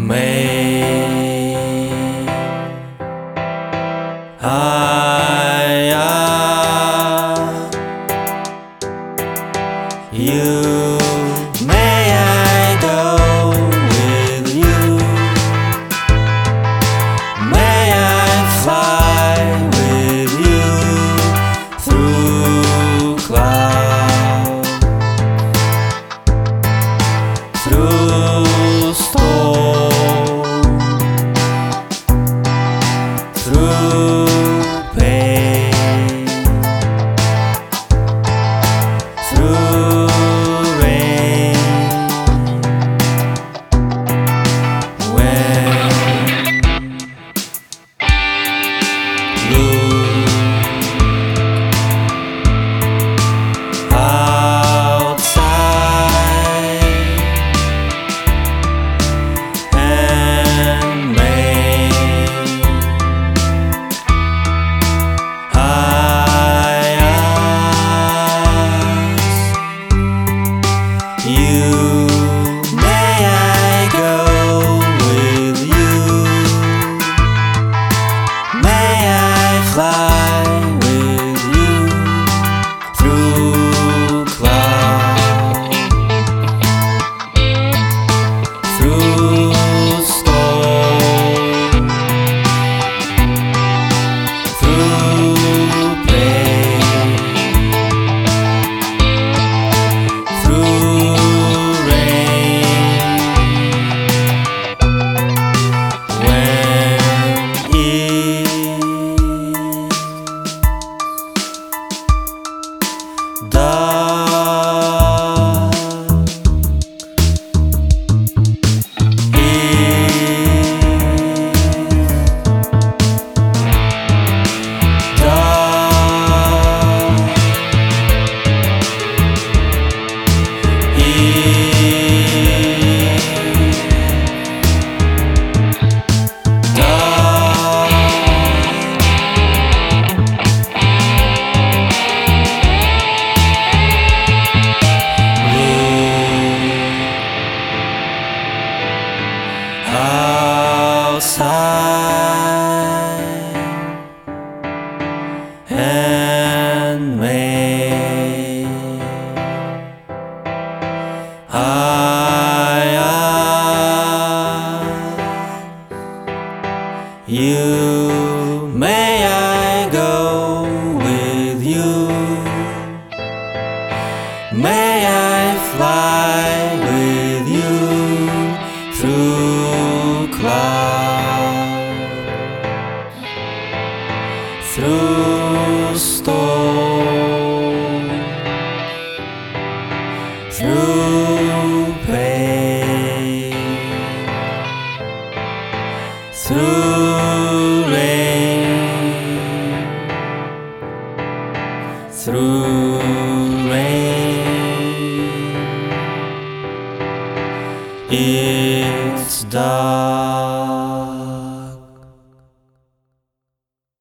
may you may I go with you, may I fly with you through clouds, through storm, through pain, through rain, when look outside and may I ask you, may I go with you, may I fly with you through clouds, through storm, through pain, through rain, when it's dark, outside and may I ask you, may I go with you, may I fly with you through clouds, through storm, through pain, through rain, through rain, it's dark.